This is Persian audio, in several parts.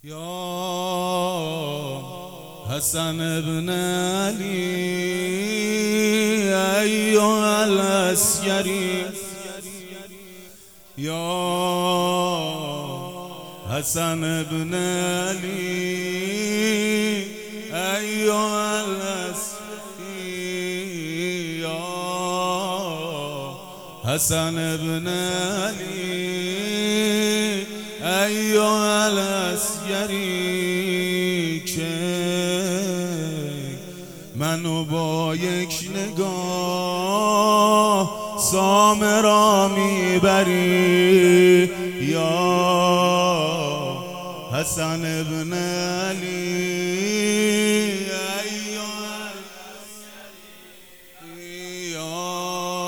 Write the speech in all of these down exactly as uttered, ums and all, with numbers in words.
یا حسن ابن علی ایها العسکری، یا حسن ابن علی ایها العسکری، یا حسن ابن علی ایها العسکری، که منو با یک نگاه سامرا میبری، یا حسن ابن علی ایها العسکری، یا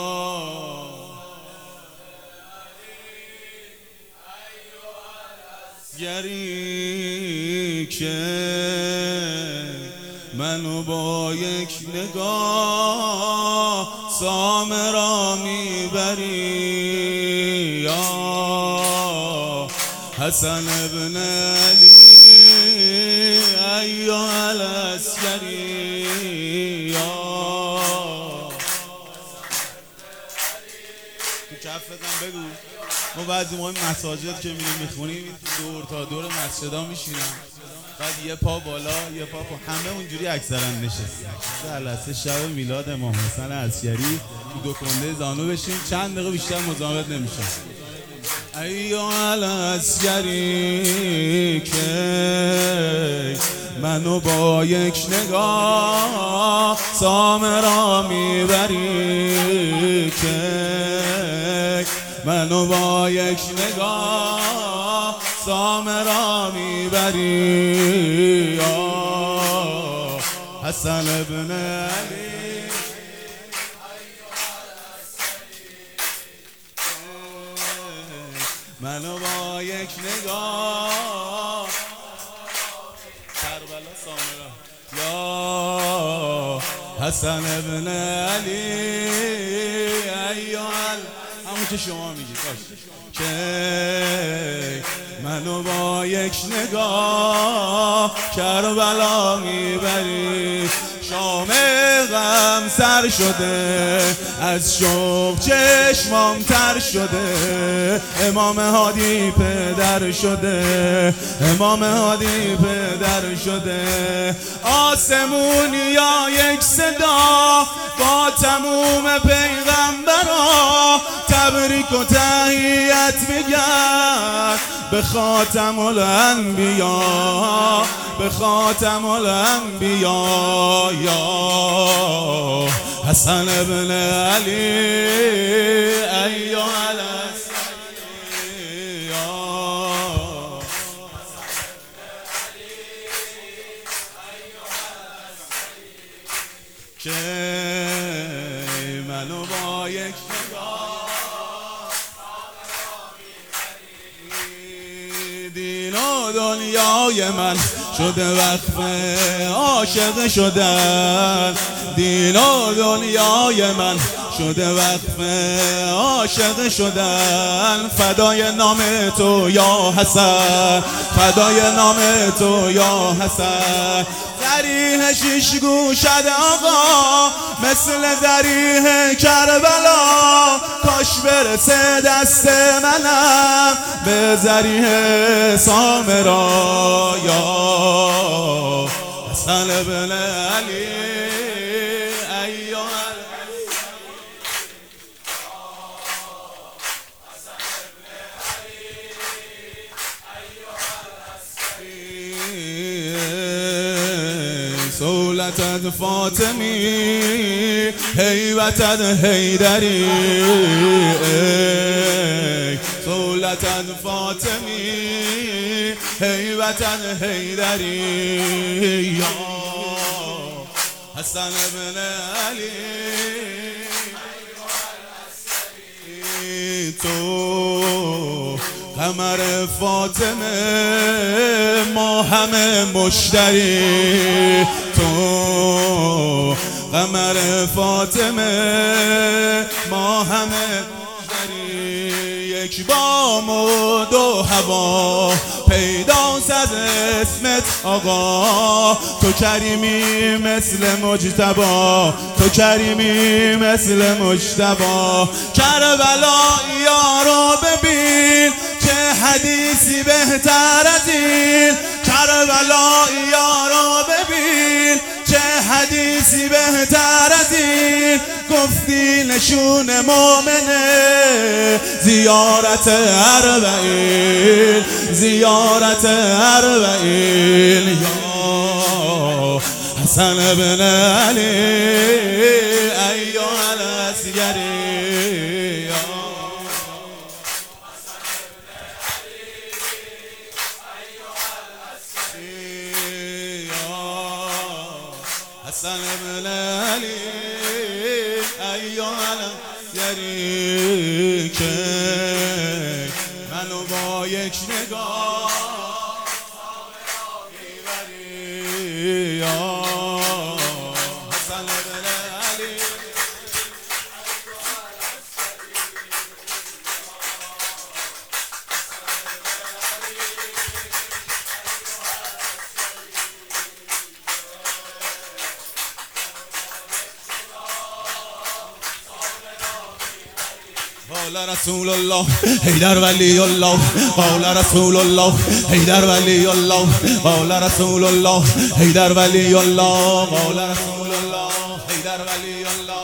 گری که منو با یک نگاه سامرا میبری، یا حسن ابن علی ایها العسکری، یا تو کف بزن بگو. ما بعضی موقع مساجد که میریم میخونیم دور تا دور مسجدها میشینم، بعد یه پا بالا یه پا پا همه اونجوری اکثرا نشستیم. جلسه شب میلاد امام حسن عسکری تو دو کنده زانو بشیم، چند دقیقه بیشتر مزاحمت نمیشه. ایها العسکری که منو با یک نگاه سامرا میبری، که منو با یک نگاه سامرا میبری، یا حسن ابن علی منو با یک نگاه کربلا سامرا، یا حسن ابن علی ایها همون که شما میگی کاش، که منو با یک نگاه کربلا میبری، شام غم سر شده از شوق چشمام تر شده، امام هادی پدر شده، امام هادی پدر شده، آسمونی یا یک صدا با تموم پیغمبرا تبریک و تحیت میگن به خاتم الانبیا، به خاتم الانبیا، یا حسن ابن علی ایها العسکری، یا که منو با یک دین و دنیای من شده وقف عاشق شدن، دین و دنیای من شده وقف عاشق شدن، فدای نام تو یا حسن، فدای نام تو یا حسن، ذریح شیش گوشت آقا مثل ذریح کربلا، کاش برسه دست منم به ذریح سامرا، یا حسن ابن علی ایها سولتت فاطمی هیبتت حیدری، سولتت فاطمی هیبتت حیدری، یا حسن ابن علی تو قمر فاطمه ما همه مشتری، تو قمر فاطمه ما همه مشتری، یک بام و دو هوا پیدا خاموس از اسمت آقا، تو کریمی مثل مجتبا، تو کریمی مثل مجتبا. کربلایی رو ببین چه حدیثی بهتر از این، کربلایی رو ببین چه حدیثی بهتر از این. گفتی نشون مومنه زیارت اربعین، زیارت اربعین. یا حسن بن علی ایها العسکری، حسن بن علی ایها العسکری، که منو با یک نگاه میبری. یا حسن بن علی قال رسول الله حیدر ولی الله، قال رسول الله حیدر ولی الله، قال رسول الله حیدر ولی الله، قال رسول الله حیدر ولی الله.